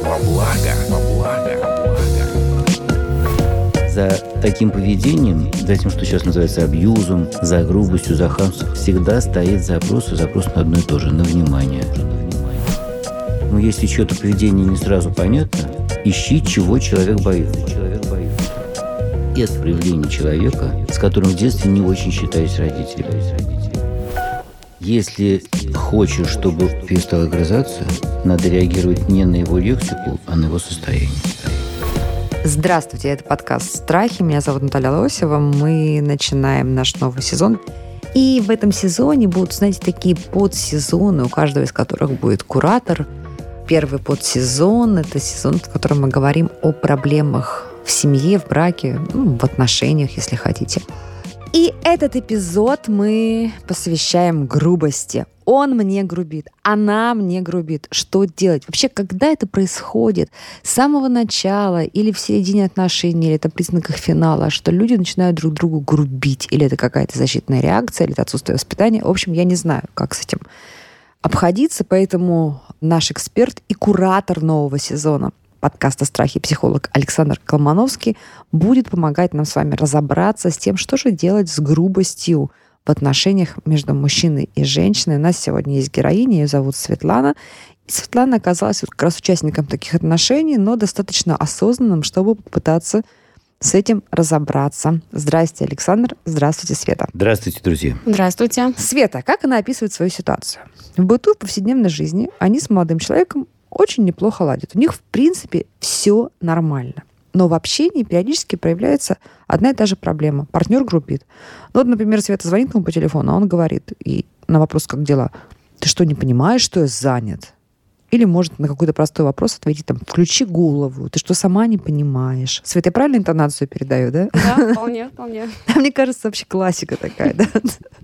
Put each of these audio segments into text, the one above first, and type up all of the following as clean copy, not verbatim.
Во благо. За таким поведением, за тем, что сейчас называется абьюзом, за грубостью, за хамством, всегда стоит запрос на одно и то же, на внимание. Но если чье-то поведение не сразу понятно, ищи, чего человек боится. Это проявление человека, с которым в детстве не очень считались родители. Если хочешь, чтобы перестал огрызаться, надо реагировать не на его лексику, а на его состояние. Здравствуйте, это подкаст «Страхи». Меня зовут Наталья Лосева. Мы начинаем наш новый сезон. И в этом сезоне будут, знаете, такие подсезоны, у каждого из которых будет куратор. Первый подсезон – это сезон, в котором мы говорим о проблемах в семье, в браке, в отношениях, если хотите. И этот эпизод мы посвящаем грубости. Он мне грубит, она мне грубит. Что делать? Вообще, когда это происходит? С самого начала или в середине отношений, или это в признаках финала, что люди начинают друг другу грубить? Или это какая-то защитная реакция, или это отсутствие воспитания? В общем, я не знаю, как с этим обходиться, поэтому наш эксперт и куратор нового сезона подкаста «Страхи», психолог Александр Колмановский, будет помогать нам с вами разобраться с тем, что же делать с грубостью в отношениях между мужчиной и женщиной. У нас сегодня есть героиня, ее зовут Светлана. И Светлана оказалась как раз участником таких отношений, но достаточно осознанным, чтобы попытаться с этим разобраться. Здравствуйте, Александр. Здравствуйте, Света. Здравствуйте, друзья. Здравствуйте. Света, как она описывает свою ситуацию? В быту, в повседневной жизни они с молодым человеком очень неплохо ладят. У них, в принципе, все нормально. Но в общении периодически проявляется одна и та же проблема. Партнер грубит. Ну, вот, например, Света звонит ему по телефону, а он говорит, и на вопрос «как дела?» «Ты что, не понимаешь, что я занят?» Или может на какой-то простой вопрос ответить, там, «включи голову, ты что, сама не понимаешь?» Света, я правильно интонацию передаю, да? Да, вполне. Мне кажется, вообще классика такая, да?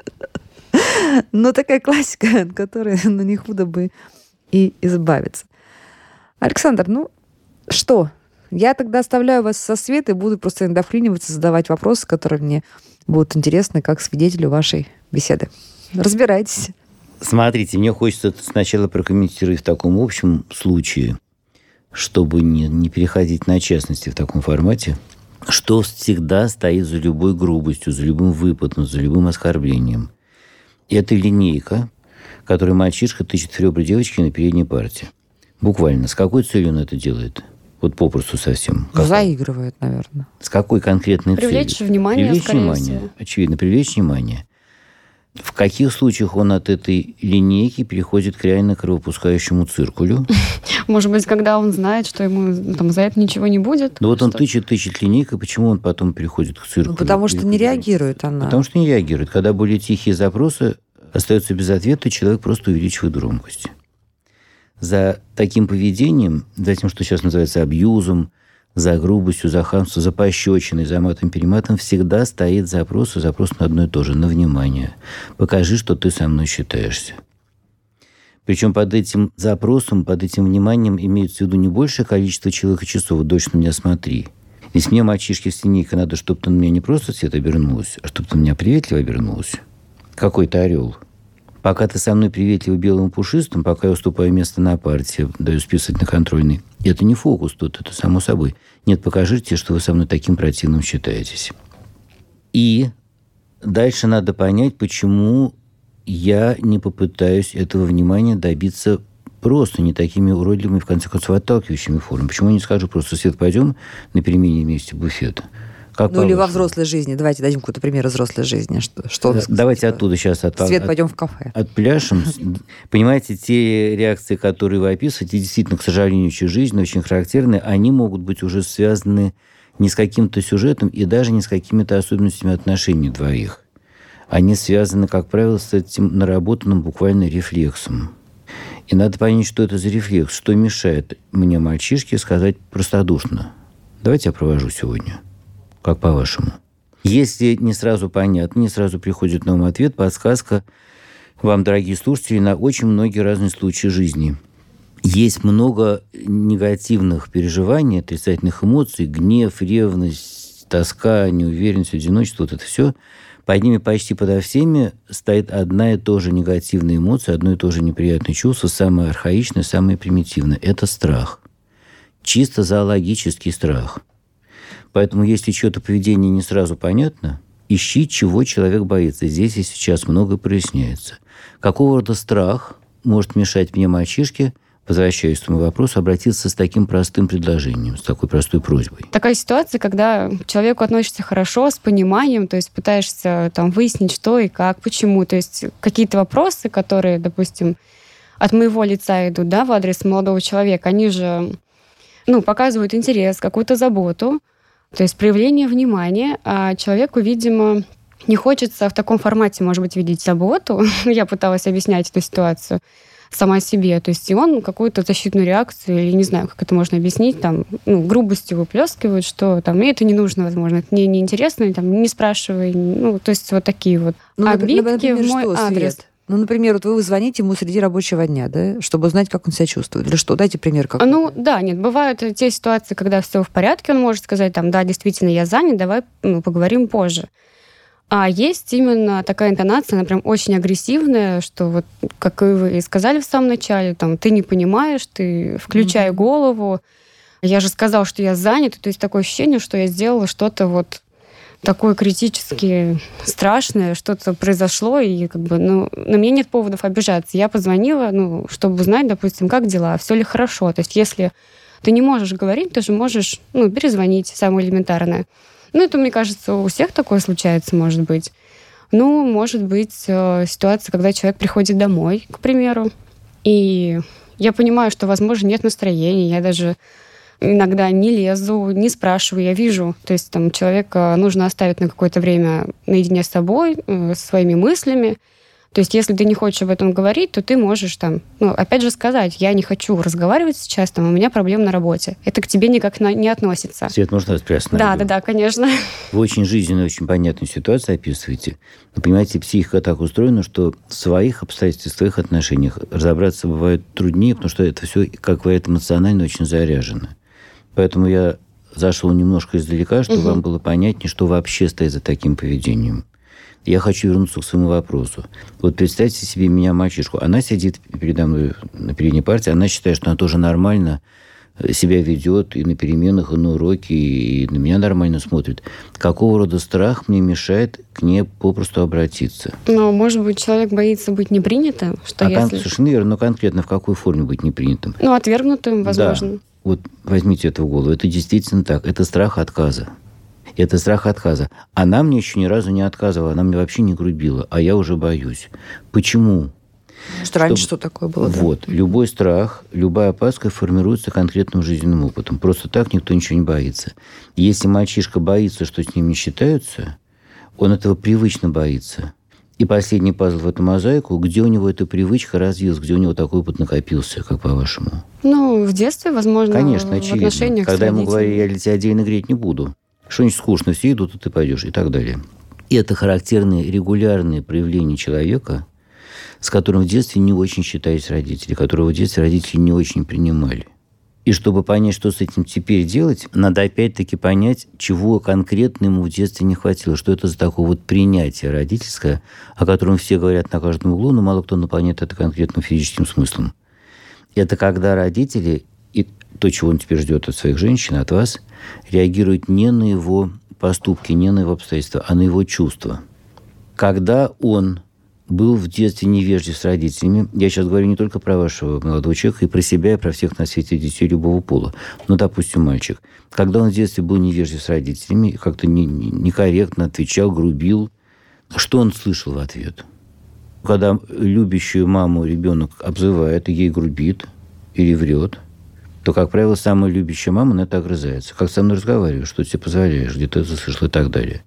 Но такая классика, от которой не худо бы и избавиться. Александр, что? Я тогда оставляю вас со Светой, буду просто иногда вклиниваться, задавать вопросы, которые мне будут интересны как свидетелю вашей беседы. Разбирайтесь. Смотрите, мне хочется это сначала прокомментировать в таком общем случае, чтобы не переходить на частности в таком формате, что всегда стоит за любой грубостью, за любым выпадом, за любым оскорблением. Это линейка, которой мальчишка тычет в ребра девочки на передней парте. Буквально. С какой целью он это делает? Вот попросту совсем. Заигрывает, наверное. С какой конкретной целью? Привлечь внимание, скорее всего. Очевидно, привлечь внимание. В каких случаях он от этой линейки переходит к реально кровопускающему циркулю? Может быть, когда он знает, что ему за это ничего не будет? Ну вот он тычет линейкой, почему он потом переходит к циркулю? Потому что не реагирует она. Потому что не реагирует. Когда более тихие запросы остаются без ответа, человек просто увеличивает громкость. За таким поведением, за тем, что сейчас называется абьюзом, за грубостью, за хамством, за пощечиной, за матом-перематом, всегда стоит запрос на одно и то же, на внимание. Покажи, что ты со мной считаешься. Причем под этим запросом, под этим вниманием имеется в виду не большее количество человека часов. Дочь, на меня смотри. Если мне, мальчишке с линейкой, надо, чтобы ты на меня не просто цвет обернулась, а чтобы ты на меня приветливо обернулась. Какой-то орел. Пока ты со мной приветливо белым пушистым, пока я уступаю место на парте, даю списывать на контрольный, это не фокус тут, это само собой. Нет, покажите, что вы со мной таким противным считаетесь. И дальше надо понять, почему я не попытаюсь этого внимания добиться просто не такими уродливыми, в конце концов, отталкивающими формами. Почему я не скажу просто: Свет, пойдем на перемене вместе буфета? Или во взрослой жизни. Давайте дадим какой-то пример из взрослой жизни. Что давайте оттуда сейчас Свет, пойдем в кафе. Отпляшем. Понимаете, те реакции, которые вы описываете, действительно, к сожалению, очень жизненные, очень характерные, они могут быть уже связаны не с каким-то сюжетом и даже не с какими-то особенностями отношений двоих. Они связаны, как правило, с этим наработанным буквально рефлексом. И надо понять, что это за рефлекс, что мешает мне, мальчишке, сказать простодушно: давайте я провожу сегодня. Как по-вашему? Если не сразу понятно, не сразу приходит на ум ответ, подсказка вам, дорогие слушатели, на очень многие разные случаи жизни. Есть много негативных переживаний, отрицательных эмоций, гнев, ревность, тоска, неуверенность, одиночество, вот это все. Под ними почти подо всеми стоит одна и та же негативная эмоция, одно и то же неприятное чувство, самое архаичное, самое примитивное. Это страх. чисто зоологический страх. Поэтому, если чье-то поведение не сразу понятно, ищи, чего человек боится. Здесь и сейчас многое проясняется. Какого рода страх может мешать мне, мальчишке, возвращаясь к этому вопросу, обратиться с таким простым предложением, с такой простой просьбой? Такая ситуация, когда к человеку относишься хорошо, с пониманием, то есть пытаешься там выяснить, что и как, почему. То есть какие-то вопросы, которые, допустим, от моего лица идут, да, в адрес молодого человека, они же, показывают интерес, какую-то заботу, то есть проявление внимания, а человеку, видимо, не хочется в таком формате, может быть, видеть заботу. Я пыталась объяснять эту ситуацию сама себе. То есть и он какую-то защитную реакцию, или не знаю, как это можно объяснить, там, грубостью выплескивает, что там, мне это не нужно, возможно, это мне неинтересно, там, не спрашивай. То есть вот такие вот обидки в мой адрес. Свет? Например, вот вы звоните ему среди рабочего дня, да, чтобы узнать, как он себя чувствует. Или что? Дайте пример какой-то. Бывают те ситуации, когда все в порядке, он может сказать, там, да, действительно, я занят, давай поговорим позже. А есть именно такая интонация, она прям очень агрессивная, что вот, как и вы сказали в самом начале, там, ты не понимаешь, ты включай голову. Я же сказал, что я занят. То есть такое ощущение, что я сделала что-то вот такое критически страшное, что-то произошло, и на меня нет поводов обижаться. Я позвонила, чтобы узнать, допустим, как дела, все ли хорошо. То есть если ты не можешь говорить, ты же можешь перезвонить, самое элементарное. Это, мне кажется, у всех такое случается, может быть. Может быть, ситуация, когда человек приходит домой, к примеру, и я понимаю, что, возможно, нет настроения, я даже иногда не лезу, не спрашиваю, я вижу. То есть там человека нужно оставить на какое-то время наедине с собой, своими мыслями. То есть если ты не хочешь об этом говорить, то ты можешь там, опять же сказать, я не хочу разговаривать сейчас, там, у меня проблемы на работе. Это к тебе никак не относится. Свет, можно вас приостановить? Да, конечно. Вы очень жизненную, очень понятную ситуацию описываете. Но, понимаете, психика так устроена, что в своих обстоятельствах, в своих отношениях разобраться бывает труднее, потому что это все, как говорят, эмоционально очень заряжено. Поэтому я зашел немножко издалека, чтобы вам было понятнее, что вообще стоит за таким поведением. Я хочу вернуться к своему вопросу. Вот представьте себе меня, мальчишку. Она сидит передо мной на передней парте, она считает, что она тоже нормально себя ведет и на переменах, и на уроке, и на меня нормально смотрит. Какого рода страх мне мешает к ней попросту обратиться? Может быть, человек боится быть непринятым? Совершенно верно, но конкретно в какой форме быть непринятым? Отвергнутым, возможно. Да. Вот возьмите это в голову. Это действительно так. Это страх отказа. Это страх отказа. Она мне еще ни разу не отказывала, она мне вообще не грубила, а я уже боюсь. Почему? Что раньше что такое было? Вот. Да? Любой страх, любая опаска формируется конкретным жизненным опытом. Просто так никто ничего не боится. Если мальчишка боится, что с ним не считаются, он этого привычно боится. И последний пазл в эту мозаику, где у него эта привычка развилась, где у него такой опыт накопился, как по-вашему? В детстве, возможно, конечно, в очевидно. отношениях Когда с ему родителями. говорили, я для тебя отдельно греть не буду. Что-нибудь скучно, все идут, а ты пойдешь, и так далее. И это характерные регулярные проявления человека, с которым в детстве не очень считались родители, которого в детстве родители не очень принимали. И чтобы понять, что с этим теперь делать, надо опять-таки понять, чего конкретно ему в детстве не хватило, что это за такое вот принятие родительское, о котором все говорят на каждом углу, но мало кто наполняет это конкретным физическим смыслом. Это когда родители, и то, чего он теперь ждет от своих женщин, от вас, реагируют не на его поступки, не на его обстоятельства, а на его чувства. Когда он был в детстве невежлив с родителями, я сейчас говорю не только про вашего молодого человека, и про себя, и про всех на свете детей любого пола. Допустим, мальчик. Когда он в детстве был невежлив с родителями, как-то некорректно отвечал, грубил, что он слышал в ответ? Когда любящую маму ребенок обзывает, и ей грубит или врет, то, как правило, самая любящая мама на это огрызается. Как со мной разговариваешь, что тебе позволяешь, где ты это слышал и так далее.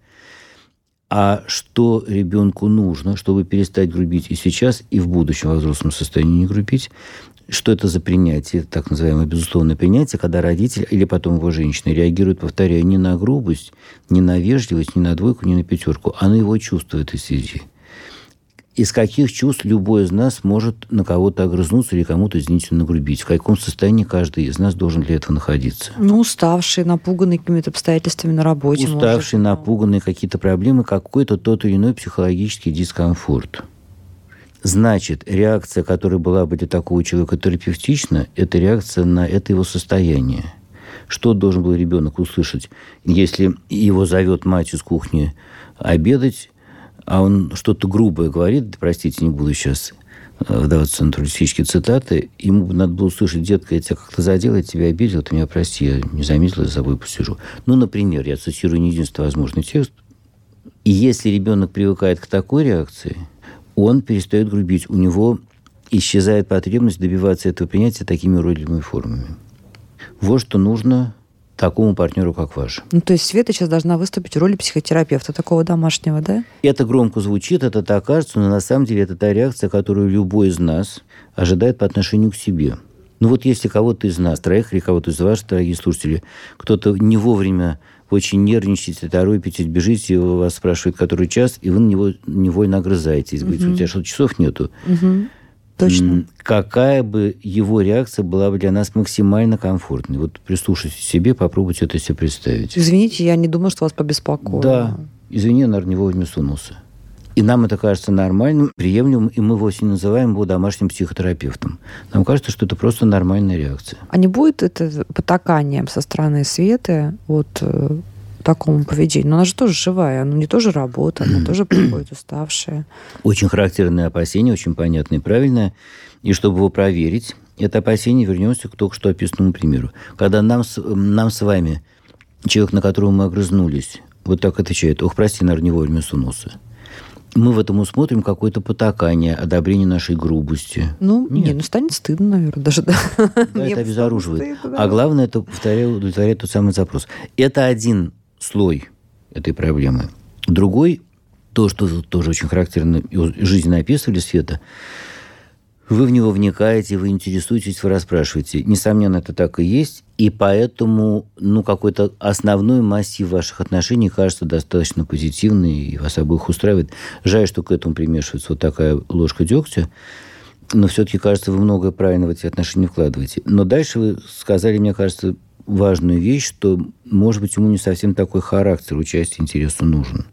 А что ребенку нужно, чтобы перестать грубить и сейчас, и в будущем во взрослом состоянии не грубить? Что это за принятие, так называемое безусловное принятие, когда родитель или потом его женщина реагирует, повторяю, не на грубость, не на вежливость, не на двойку, не на пятерку, а на его чувства в этой связи. Из каких чувств любой из нас может на кого-то огрызнуться или кому-то, извините, нагрубить? В каком состоянии каждый из нас должен для этого находиться? Уставший, напуганный какими-то обстоятельствами на работе. Уставший, напуганный, какие-то проблемы, какой-то тот или иной психологический дискомфорт. Значит, реакция, которая была бы для такого человека терапевтична, это реакция на это его состояние. Что должен был ребенок услышать, если его зовет мать из кухни обедать, а он что-то грубое говорит, простите, не буду сейчас вдаваться в натуралистические цитаты, ему надо было услышать: детка, я тебя как-то задел, я тебя обидел, ты меня прости, я не заметил, за собой посижу. Ну, например, я цитирую не единственный возможный текст. И если ребенок привыкает к такой реакции, он перестает грубить, у него исчезает потребность добиваться этого принятия такими уродливыми формами. Вот что нужно такому партнеру, как ваш. Ну, то есть Света сейчас должна выступить в роли психотерапевта такого домашнего, да? Это громко звучит, это так кажется, но на самом деле это та реакция, которую любой из нас ожидает по отношению к себе. Ну вот если кого-то из нас, троих или кого-то из ваших, дорогие слушатели, кто-то не вовремя очень нервничаете, торопитесь, бежите, вас спрашивают, который час, и вы на него невольно огрызаетесь. Говорите: у тебя что, часов нету? Точно. Какая бы его реакция была бы для нас максимально комфортной? Вот прислушайтесь к себе, попробуйте это себе представить. Извините, я не думаю, что вас побеспокоило. Да. Извини, я, наверное, не вовремя сунулся. И нам это кажется нормальным, приемлемым, и мы вовсе не называем его домашним психотерапевтом. Нам кажется, что это просто нормальная реакция. А не будет это потаканием со стороны Светы вот такому поведению? Но она же тоже живая, она не тоже работа, она тоже приходит уставшая. Очень характерное опасение, очень понятное и правильное. И чтобы его проверить, это опасение, вернемся к только что описанному примеру. Когда нам с вами, человек, на которого мы огрызнулись, вот так отвечает: ох, прости, наверное, не вовремя сунулся. Мы в этом усмотрим какое-то потакание, одобрение нашей грубости. Ну, нет, станет стыдно, наверное, даже. Да, это обезоруживает. А главное, это, повторяю, удовлетворяет тот самый запрос. Это один слой этой проблемы. Другой, то, что тоже очень характерно и жизненно описывали Света, вы в него вникаете, вы интересуетесь, вы расспрашиваете. Несомненно, это так и есть. И поэтому какой-то основной массив ваших отношений кажется достаточно позитивный и вас обоих устраивает. Жаль, что к этому примешивается вот такая ложка дегтя. Но все-таки, кажется, вы многое правильно в эти отношения вкладываете. Но дальше вы сказали, мне кажется, важную вещь, что, может быть, ему не совсем такой характер участия интересу нужен.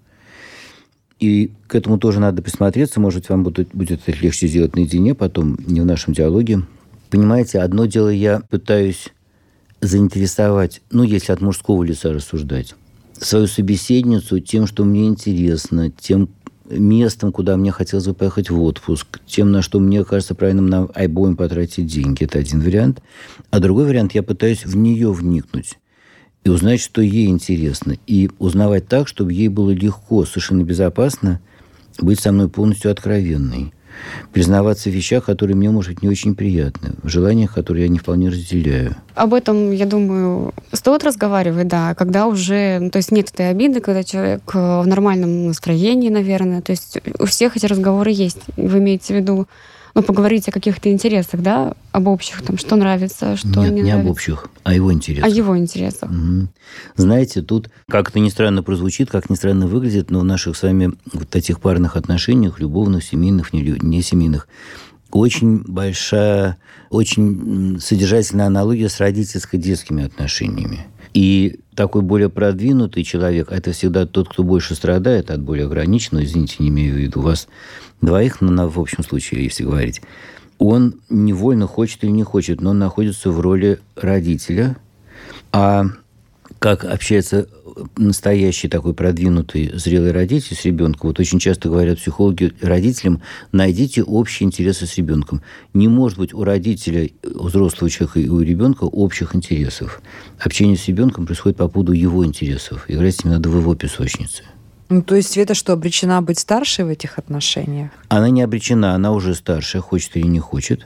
И к этому тоже надо присмотреться. Может, вам будет это легче сделать наедине, потом не в нашем диалоге. Понимаете, одно дело, я пытаюсь заинтересовать, если от мужского лица рассуждать, свою собеседницу тем, что мне интересно, тем местом, куда мне хотелось бы поехать в отпуск, тем, на что мне кажется правильным нам обоим потратить деньги. Это один вариант. А другой вариант, я пытаюсь в нее вникнуть и узнать, что ей интересно. И узнавать так, чтобы ей было легко, совершенно безопасно быть со мной полностью откровенной. Признаваться в вещах, которые мне, может быть, не очень приятны. В желаниях, которые я не вполне разделяю. Об этом, я думаю, стоит разговаривать, да. Когда уже... то есть нет этой обиды, когда человек в нормальном настроении, наверное. То есть у всех эти разговоры есть. Вы имеете в виду... поговорить о каких-то интересах, да, об общих, что нравится, что не нравится. Не об общих, а его интересах. О его интересах. Угу. Знаете, тут, как это ни странно прозвучит, как ни странно выглядит, но в наших с вами вот этих парных отношениях, любовных, семейных, не семейных, очень большая, очень содержательная аналогия с родительско-детскими отношениями. И такой более продвинутый человек, это всегда тот, кто больше страдает от более ограниченного, извините, не имею в виду вас двоих, но в общем случае, если говорить, он невольно хочет или не хочет, но он находится в роли родителя. А как общается настоящий такой продвинутый зрелый родитель с ребенком, вот очень часто говорят психологи родителям: найдите общие интересы с ребенком. Не может быть у родителя, у взрослого человека и у ребенка общих интересов. Общение с ребенком происходит по поводу его интересов. Играть с ним надо в его песочнице. То есть Света что, обречена быть старшей в этих отношениях? Она не обречена, она уже старшая, хочет или не хочет.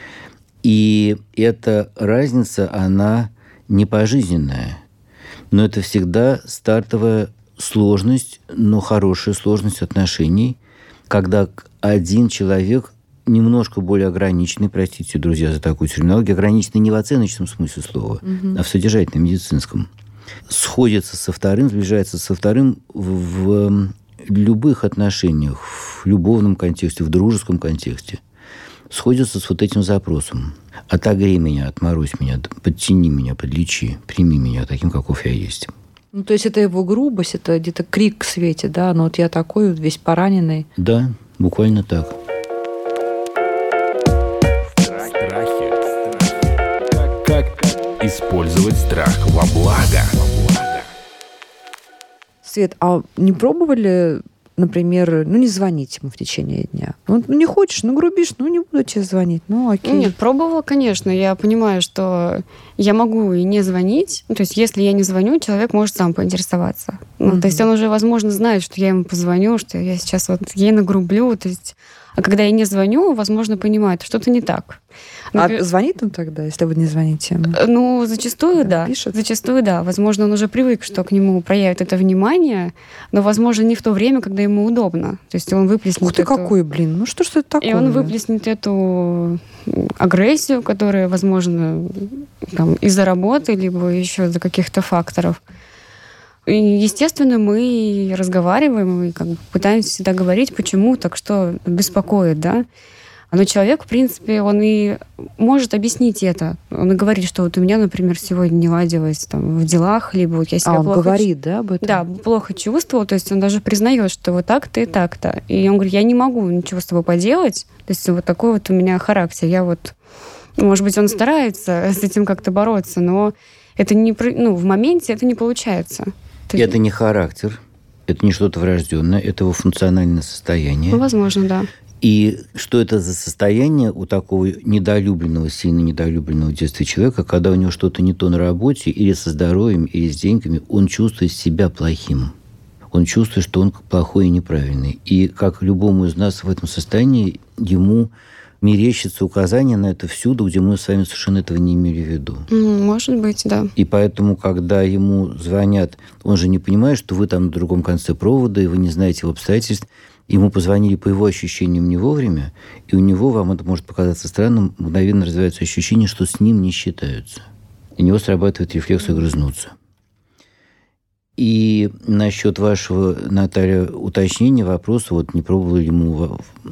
И эта разница, она не пожизненная. Но это всегда стартовая сложность, но хорошая сложность отношений, когда один человек немножко более ограниченный, простите, друзья, за такую терминологию, ограниченный не в оценочном смысле слова, а в содержательном, медицинском, сходится со вторым, сближается со вторым в любых отношениях, в любовном контексте, в дружеском контексте, сходится с вот этим запросом. Отогрей меня, отморозь меня, подтяни меня, подлечи, прими меня таким, каков я есть. То есть это его грубость, это где-то крик к Свете, да? Но вот я такой весь пораненный. Да, буквально так. Использовать страх во благо. Свет, а не пробовали, например, не звонить ему в течение дня? Не хочешь, грубишь, не буду тебе звонить, окей. Нет, пробовала, конечно. Я понимаю, что я могу и не звонить. То есть, если я не звоню, человек может сам поинтересоваться. То есть, он уже, возможно, знает, что я ему позвоню, что я сейчас ей нагрублю. То есть, а когда я не звоню, возможно, понимает, что-то не так. А звонит он тогда, если вы не звоните ему? Зачастую да. Пишет? Зачастую да. Возможно, он уже привык, что к нему проявит это внимание, но, возможно, не в то время, когда ему удобно. То есть он выплеснет Ух ты, какой, блин. Что ж это такое? И он выплеснет эту агрессию, которая, возможно, из-за работы, либо еще из-за каких-то факторов. И, естественно, мы разговариваем и пытаемся всегда говорить, почему, так что беспокоит, да. Но человек, в принципе, он и может объяснить это. Он и говорит, что у меня, например, сегодня не ладилось в делах, либо я себя плохо... он говорит, да, об этом? Да, плохо чувствовал, то есть он даже признает, что вот так-то и так-то. И он говорит, я не могу ничего с тобой поделать, то есть вот такой у меня характер. Может быть, он старается с этим как-то бороться, но это не, в моменте это не получается. Это не характер, это не что-то врожденное, это его функциональное состояние. Возможно, да. И что это за состояние у такого недолюбленного, сильно недолюбленного в детстве человека, когда у него что-то не то на работе, или со здоровьем, или с деньгами, он чувствует себя плохим. Он чувствует, что он плохой и неправильный. И как любому из нас в этом состоянии, ему мерещится указание на это всюду, где мы с вами совершенно этого не имели в виду. Может быть, да. И поэтому, когда ему звонят, он же не понимает, что вы там на другом конце провода, и вы не знаете его обстоятельств. Ему позвонили по его ощущениям не вовремя, и у него, вам это может показаться странным, мгновенно развивается ощущение, что с ним не считаются. И у него срабатывает рефлекс огрызнуться. И насчет вашего, Наталья, уточнения вопроса, не пробовали ли ему,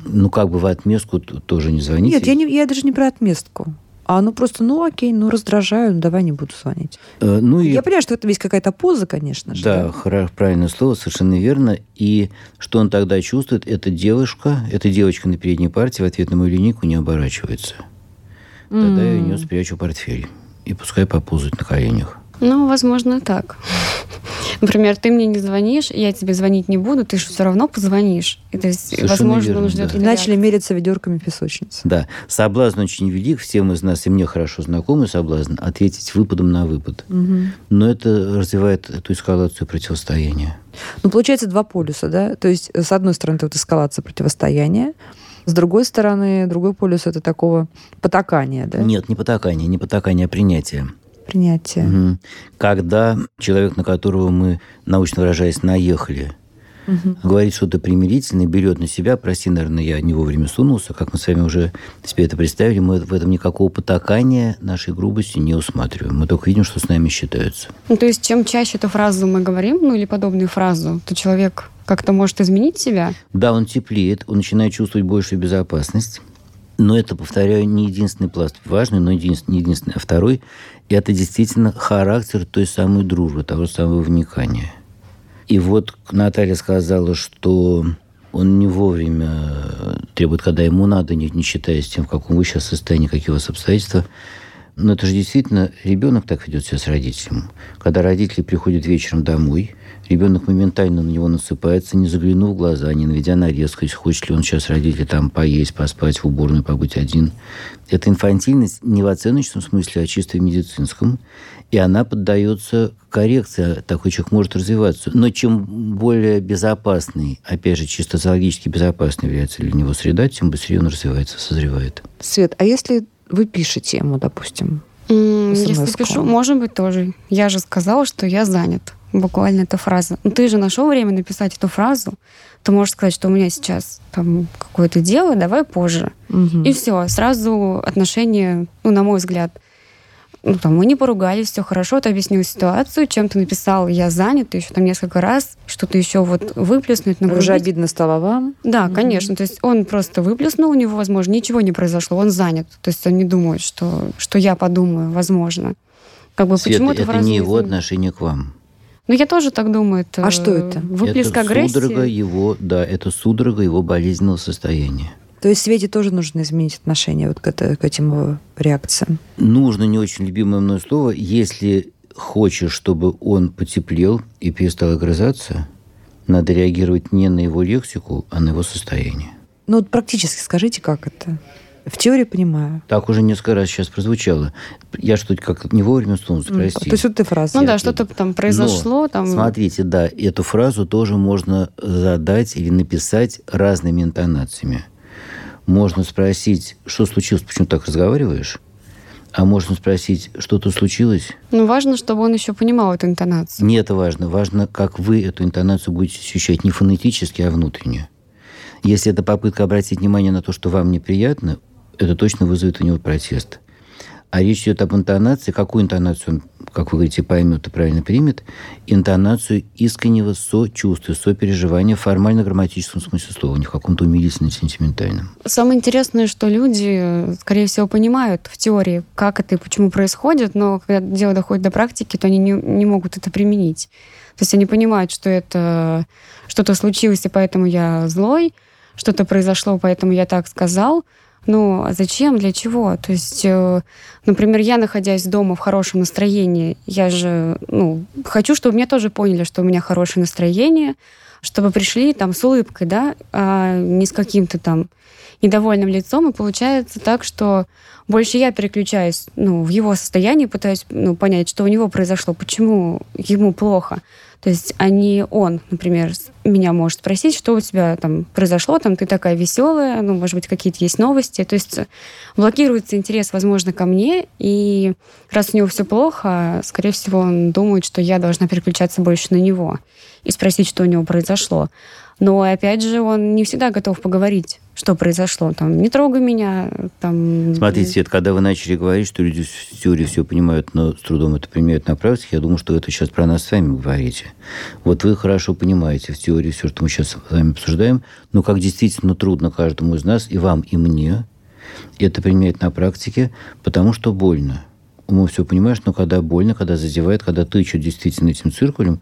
в отместку тоже не звонить? Нет, я даже не про отместку. А просто, окей, раздражаю, давай не буду звонить. Я понимаю, что это весь какая-то поза, конечно же. Да, правильное слово, совершенно верно. И что он тогда чувствует? Эта девочка на передней партии в ответ на мою линейку не оборачивается. Тогда я у нее спрячу портфель. И пускай поползает на коленях. Возможно, так. Например, ты мне не звонишь, я тебе звонить не буду, ты же все равно позвонишь. И, то есть, возможно, верно, он ждет. Да. И начали мериться ведерками песочницы. Да. Соблазн очень велик. Всем из нас, и мне хорошо знакомый соблазн, ответить выпадом на выпад. Угу. Но это развивает эту эскалацию противостояния. Получается два полюса, да? То есть, с одной стороны, это эскалация противостояния, с другой стороны, другой полюс это такого потакания, да? Нет, не потакание, а принятие. Принятие. Угу. Когда человек, на которого мы, научно выражаясь, наехали, говорит что-то примирительное, берет на себя, прости, наверное, я не вовремя сунулся, как мы с вами уже себе это представили, мы в этом никакого потакания нашей грубости не усматриваем. Мы только видим, что с нами считаются. То есть, чем чаще эту фразу мы говорим, или подобную фразу, то человек как-то может изменить себя? Да, он теплеет, он начинает чувствовать большую безопасность. Но это, повторяю, не единственный пласт. Важный, но не единственный. А второй – это действительно характер той самой дружбы, того самого вникания. И Наталья сказала, что он не вовремя требует, когда ему надо, не считаясь тем, в каком вы сейчас состоянии, какие у вас обстоятельства. Но это же действительно ребенок так ведет себя с родителем. Когда родители приходят вечером домой, ребенок моментально на него насыпается, не заглянув в глаза, не наведя на резкость, хочет ли он сейчас родители поесть, поспать, в уборную побыть один. Это инфантильность не в оценочном смысле, а чисто в медицинском. И она поддается коррекции. Такой человек может развиваться. Но чем более безопасный, опять же, чисто зоологически безопасной является для него среда, тем быстрее он развивается, созревает. Свет, а если вы пишете ему, допустим, если пишу, может быть, тоже. Я же сказала, что я занят. Буквально эта фраза. Ты же нашел время написать эту фразу. Ты можешь сказать, что у меня сейчас какое-то дело, давай позже. Угу. И все, сразу отношения, на мой взгляд, мы не поругались, все хорошо, ты объяснил ситуацию, чем ты написал, я занят, еще несколько раз, что-то еще выплеснуть, нагрузить. Уже обидно стало вам? Да, конечно. То есть он просто выплеснул, у него, возможно, ничего не произошло, он занят. То есть он не думает, что я подумаю, возможно. Почему это не его отношение к вам. Я тоже так думаю. А что это? Выплеск агрессии. Это судорога его болезненного состояния. То То есть Свете тоже нужно изменить отношение вот к этим реакциям? Нужно, не очень любимое мной слово, если хочешь, чтобы он потеплел и перестал огрызаться, надо реагировать не на его лексику, а на его состояние. Ну, вот практически скажите, как это? В теории понимаю. Так уже несколько раз сейчас прозвучало. Я что-то как не вовремя вспомнил, простите. То есть вот ты фраза. Ну да, что-то там произошло. Но, там... Смотрите, да, эту фразу тоже можно задать или написать разными интонациями. Можно спросить, что случилось, почему так разговариваешь? А можно спросить, что-то случилось? Ну, важно, чтобы он еще понимал эту интонацию. Не это важно. Важно, как вы эту интонацию будете ощущать. Не фонетически, а внутренне. Если это попытка обратить внимание на то, что вам неприятно, это точно вызовет у него протест. А речь идет об интонации. Какую интонацию он, как вы говорите, поймет и правильно примет? Интонацию искреннего сочувствия, сопереживания в формально-грамматическом смысле слова, не в каком-то умилительно-сентиментальном. Самое интересное, что люди, скорее всего, понимают в теории, как это и почему происходит, но когда дело доходит до практики, то они не могут это применить. То есть они понимают, что это что-то случилось, и поэтому я злой, что-то произошло, поэтому я так сказал. Ну, а зачем, для чего? То есть, например, я, находясь дома в хорошем настроении, я же, хочу, чтобы меня тоже поняли, что у меня хорошее настроение, чтобы пришли там с улыбкой, да, а не с каким-то там недовольным лицом. И получается так, что больше я переключаюсь, в его состояние, пытаюсь, понять, что у него произошло, почему ему плохо. То есть, а не он, например, меня может спросить, что у тебя там произошло, там ты такая веселая, может быть, какие-то есть новости. То есть блокируется интерес, возможно, ко мне, и раз у него все плохо, скорее всего, он думает, что я должна переключаться больше на него и спросить, что у него произошло. Но, опять же, он не всегда готов поговорить, что произошло. Там, не трогай меня. Там... Смотрите, Свет, когда вы начали говорить, что люди в теории все понимают, но с трудом это применяют на практике, я думаю, что это сейчас про нас с вами говорите. Вот вы хорошо понимаете в теории все, что мы сейчас с вами обсуждаем, но как действительно трудно каждому из нас, и вам, и мне, это применять на практике, потому что больно. Умом все понимаешь, но когда больно, когда задевает, когда тычут действительно этим циркулем,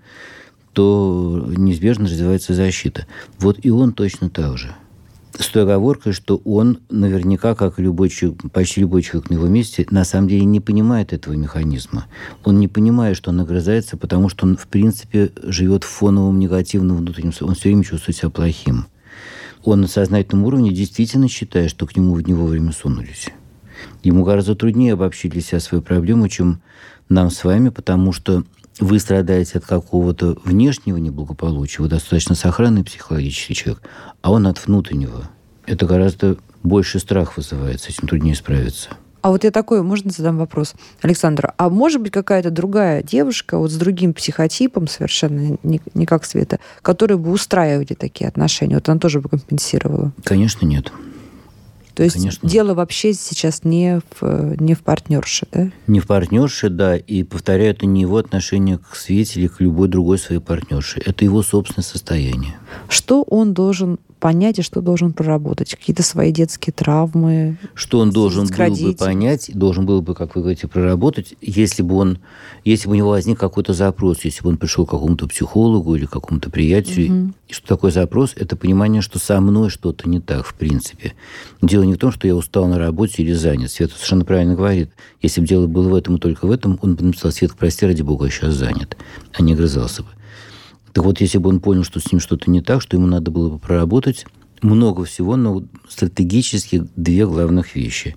то неизбежно развивается защита. Вот и он точно так же. С той оговоркой, что он наверняка, как и любой человек, почти любой человек на его месте, на самом деле не понимает этого механизма. Он не понимает, что он огрызается, потому что он, в принципе, живет в фоновом негативном внутреннем. Он все время чувствует себя плохим. Он на сознательном уровне действительно считает, что к нему не вовремя сунулись. Ему гораздо труднее обобщить для себя свою проблему, чем нам с вами, потому что вы страдаете от какого-то внешнего неблагополучия, вы достаточно сохранный психологический человек, а он от внутреннего. Это гораздо больше страх вызывает, с этим труднее справиться. А вот я такой, можно задам вопрос? Александр, а может быть какая-то другая девушка вот с другим психотипом, совершенно не как Света, которая бы устраивали такие отношения? Вот она тоже бы компенсировала? Конечно, нет. То есть Конечно. Дело вообще сейчас не в партнерше, да? Не в партнерше, да. И, повторяю, это не его отношение к Свете или к любой другой своей партнерше. Это его собственное состояние. Что он должен понять и что должен проработать? Какие-то свои детские травмы? Что он должен был бы понять, должен был бы, как вы говорите, проработать, если бы у него возник какой-то запрос, если бы он пришел к какому-то психологу или к какому-то приятелю. Угу. И что такое запрос? Это понимание, что со мной что-то не так, в принципе. Дело не в том, что я устал на работе или занят. Света совершенно правильно говорит. Если бы дело было в этом и только в этом, он бы написал: Свет, прости, ради бога, я сейчас занят, а не огрызался бы. Так вот, если бы он понял, что с ним что-то не так, что ему надо было бы проработать много всего, но стратегически две главных вещи.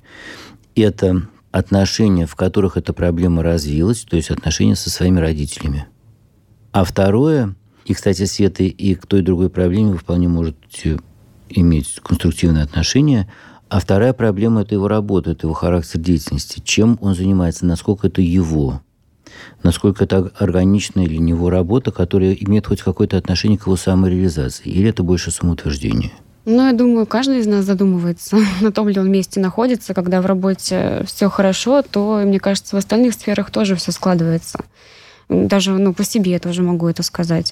Это отношения, в которых эта проблема развилась, то есть отношения со своими родителями. А второе, и, кстати, Света и к той и другой проблеме вы вполне можете иметь конструктивные отношения, а вторая проблема – это его работа, это его характер деятельности. Чем он занимается, насколько это его, насколько это органичная для него работа, которая имеет хоть какое-то отношение к его самореализации, или это больше самоутверждение? Я думаю, каждый из нас задумывается, на том ли он месте находится. Когда в работе все хорошо, то, мне кажется, в остальных сферах тоже все складывается. Даже по себе я тоже могу это сказать.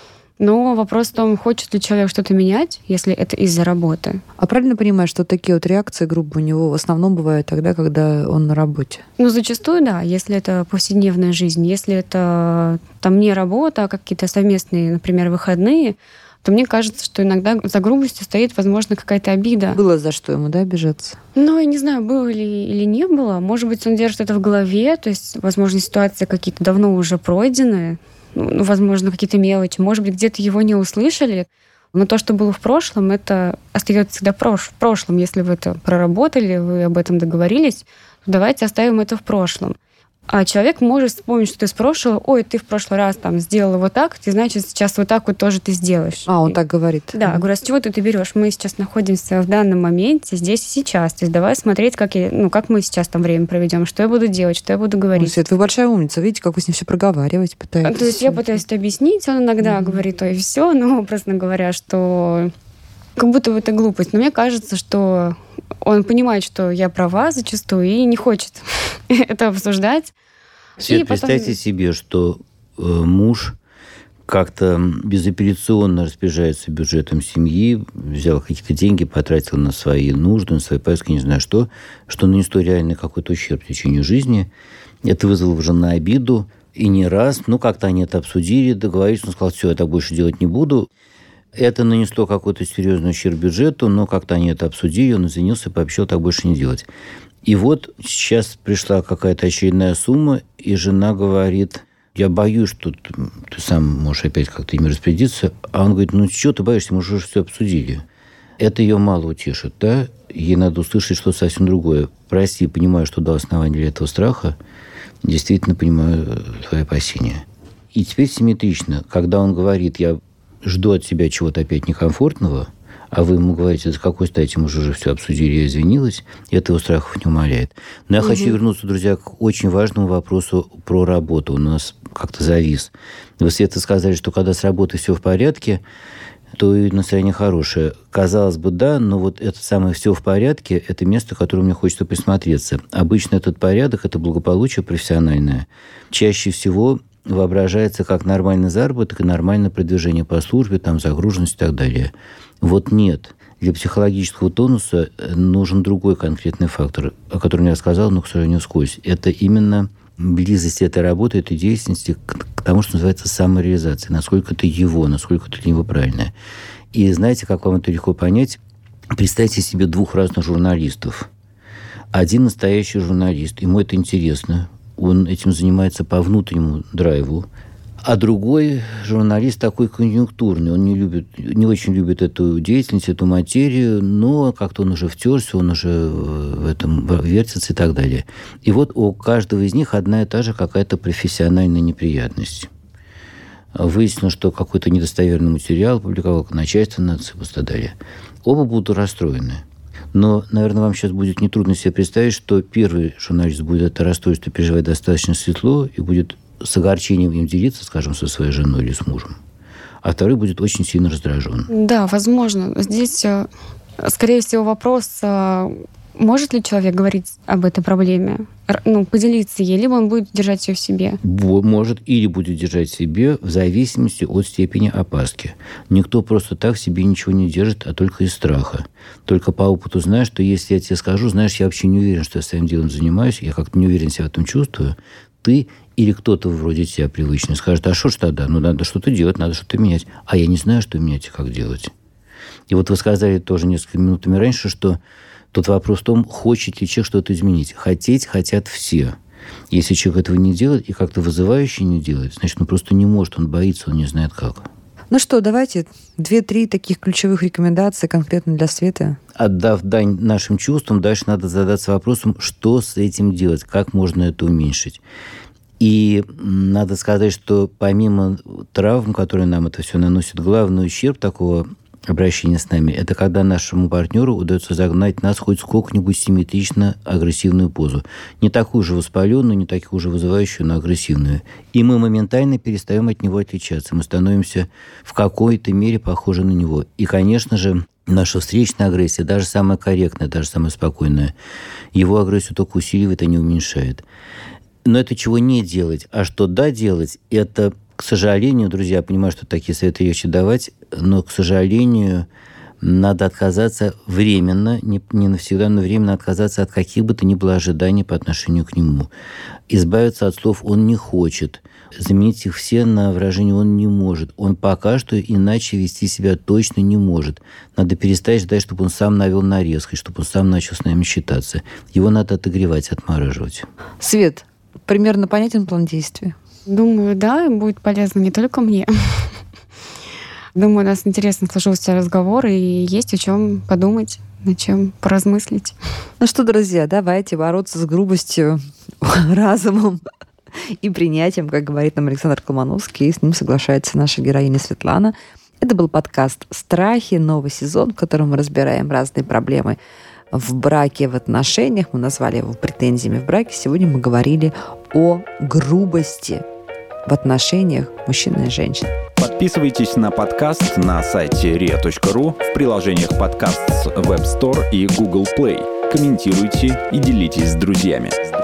Но вопрос в том, хочет ли человек что-то менять, если это из-за работы. А правильно понимаешь, что такие вот реакции группы у него в основном бывают тогда, когда он на работе? Зачастую, да, если это повседневная жизнь. Если это не работа, а какие-то совместные, например, выходные, то мне кажется, что иногда за грубостью стоит, возможно, какая-то обида. Было за что ему, да, обижаться? Ну, я не знаю, было ли или не было. Может быть, он держит это в голове, то есть, возможно, ситуации какие-то давно уже пройдены, ну, возможно, какие-то мелочи. Может быть, где-то его не услышали. Но то, что было в прошлом, это остается всегда в прошлом. Если вы это проработали, вы об этом договорились, то давайте оставим это в прошлом. А человек может вспомнить что-то из прошлого. Ой, ты в прошлый раз там сделала вот так, ты, значит, сейчас вот так вот тоже ты сделаешь. Он так говорит? Да, говорю, а с чего ты берешь? Мы сейчас находимся в данном моменте, здесь и сейчас. То есть давай смотреть, как мы сейчас там время проведем, что я буду делать, что я буду говорить. Свет, вы большая умница. Видите, как вы с ним все проговариваете, пытаетесь. То есть я пытаюсь это объяснить, он иногда говорит, ой, все, но образно говоря, что как будто бы это глупость. Но мне кажется, что он понимает, что я права зачастую и не хочет это обсуждать. Свет, представьте себе, что муж как-то безапелляционно распоряжается бюджетом семьи, взял какие-то деньги, потратил на свои нужды, на свои поездки, не знаю что нанесло реально какой-то ущерб в течение жизни. Это вызвало уже на обиду. И не раз, как-то они это обсудили, договорились, он сказал, все, я так больше делать не буду. Это нанесло какой-то серьезный ущерб бюджету, но как-то они это обсудили, он извинился, пообещал так больше не делать. И вот сейчас пришла какая-то очередная сумма, и жена говорит, я боюсь, что ты сам можешь опять как-то ими распорядиться. А он говорит, чего ты боишься, мы уже все обсудили. Это ее мало утешит, да? Ей надо услышать что-то совсем другое. Прости, понимаю, что дал основание для этого страха. Действительно понимаю твои опасения. И теперь симметрично. Когда он говорит, я жду от себя чего-то опять некомфортного, а вы ему говорите, с какой стати мы уже все обсудили, я извинилась, этого страхов не умаляет. Но я хочу вернуться, друзья, к очень важному вопросу про работу. У нас как-то завис. Вы, Света, сказали, что когда с работой все в порядке, то и настроение хорошее. Казалось бы, да, но вот это самое «все в порядке» – это место, к которому мне хочется присмотреться. Обычно этот порядок – это благополучие профессиональное. Чаще всего воображается как нормальный заработок и нормальное продвижение по службе, там, загруженность и так далее. Вот нет. Для психологического тонуса нужен другой конкретный фактор, о котором я сказал, но, к сожалению, вскользь. Это именно близость этой работы, этой деятельности к тому, что называется самореализация. Насколько это его, насколько это для него правильное. И знаете, как вам это легко понять? Представьте себе двух разных журналистов. Один настоящий журналист, ему это интересно, он этим занимается по внутреннему драйву. А другой журналист такой конъюнктурный, он не очень любит эту деятельность, эту материю, но как-то он уже втерся, он уже в этом вертится и так далее. И вот у каждого из них одна и та же какая-то профессиональная неприятность. Выяснилось, что какой-то недостоверный материал публиковал начальство нации и так далее. Оба будут расстроены. Но, наверное, вам сейчас будет нетрудно себе представить, что первый журналист будет это расстройство переживать достаточно светло и будет с огорчением им делиться, скажем, со своей женой или с мужем. А второй будет очень сильно раздражен. Да, возможно. Здесь, скорее всего, вопрос, может ли человек говорить об этой проблеме, поделиться ей, либо он будет держать ее в себе? Может, или будет держать в себе в зависимости от степени опаски. Никто просто так в себе ничего не держит, а только из страха. Только по опыту знаю, что если я тебе скажу, знаешь, я вообще не уверен, что я своим делом занимаюсь, я как-то не уверен себя в этом чувствую, ты или кто-то вроде тебя привычный скажет, а что ж тогда? Надо что-то делать, надо что-то менять. А я не знаю, что менять и как делать. И вот вы сказали тоже несколько минутами раньше, что тут вопрос в том, хочет ли человек что-то изменить. Хотеть хотят все. Если человек этого не делает и как-то вызывающе не делает, значит, он просто не может, он боится, он не знает как. Ну что, давайте 2-3 таких ключевых рекомендации конкретно для Светы. Отдав дань нашим чувствам, дальше надо задаться вопросом, что с этим делать, как можно это уменьшить. И надо сказать, что помимо травм, которые нам это все наносит, главный ущерб такого обращения с нами, это когда нашему партнеру удается загнать нас хоть сколько-нибудь симметрично агрессивную позу. Не такую же воспаленную, не такую же вызывающую, но агрессивную. И мы моментально перестаем от него отличаться. Мы становимся в какой-то мере похожи на него. И, конечно же, наша встречная агрессия, даже самая корректная, даже самая спокойная, его агрессию только усиливает, а не уменьшает. Но это чего не делать. А что да делать, это, к сожалению, друзья, я понимаю, что такие советы легче давать, но, к сожалению, надо отказаться временно, не навсегда, но временно отказаться от каких бы то ни было ожиданий по отношению к нему. Избавиться от слов «он не хочет», заменить их все на выражение «он не может». Он пока что иначе вести себя точно не может. Надо перестать ждать, чтобы он сам навел на резкость, чтобы он сам начал с нами считаться. Его надо отогревать, отмораживать. Свет, примерно понятен план действий? Думаю, да, будет полезно не только мне. Думаю, у нас интересно сложился разговор, и есть о чем подумать, над чем поразмыслить. Ну что, друзья, давайте бороться с грубостью, разумом и принятием, как говорит нам Александр Колмановский, и с ним соглашается наша героиня Светлана. Это был подкаст «Страхи», новый сезон, в котором мы разбираем разные проблемы в браке, в отношениях. Мы назвали его «Претензиями в браке». Сегодня мы говорили о грубости в отношениях мужчины и женщин. Подписывайтесь на подкаст на сайте ria.ru, в приложениях подкаст с Web Store и Google Play. Комментируйте и делитесь с друзьями.